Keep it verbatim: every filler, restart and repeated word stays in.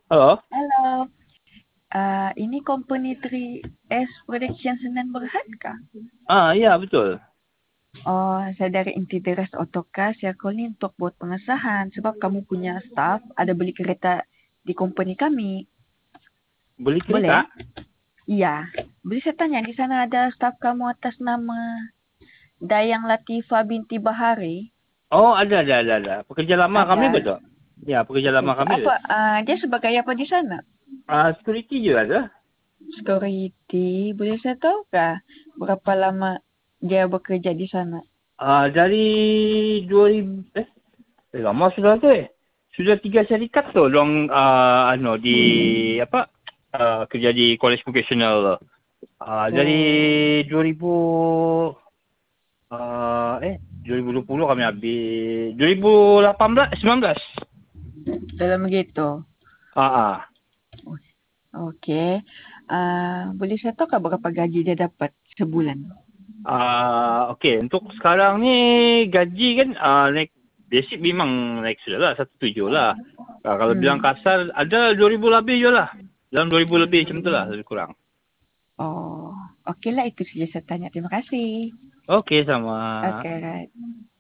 Halo? Halo, ah, ini company tiga S Production Senen Berhad kah? Ah, ya, betul. Oh, saya dari Intideras Autocast. Saya call ni untuk buat pengesahan sebab kamu punya staff ada beli kereta di company kami. Beli Boleh? kereta? Iya. Boleh saya tanya, di sana ada staff kamu atas nama Dayang Latifah binti Bahari? Oh, ada, ada, ada, ada. Pekerja lama kami Ada. betul? Ya, pekerja Okey, lama okey. kami Apa, betul. ah, dia sebagai apa di sana? Ah, security juga ada. Security. Boleh saya tahu kah berapa lama dia bekerja di sana? Ah, dari dua ribu, eh, eh, lama sudah tu eh. Sudah tiga syarikat tu dong ah, ano, di, apa, ah, kerja di college vocational. Ah, dari Oh. dua ribu, ah, eh, dua ribu dua puluh kami habis. dua ribu lapan belas, sembilan belas. Dalam begitu. Ah, ah. Okey. Ah, boleh saya tahu kah berapa gaji dia dapat sebulan? Ah, okey, untuk sekarang ni gaji kan ah, naik basic memang naik sudah lah, satu tujuh lah. Ah, kalau bilang Hmm. kasar ada dua ribu lebih je lah. Dalam dua ribu lebih macam tu lah, lebih kurang. Oh, okeylah itu saja saya tanya. Terima kasih. Okey, sama. Okay, right.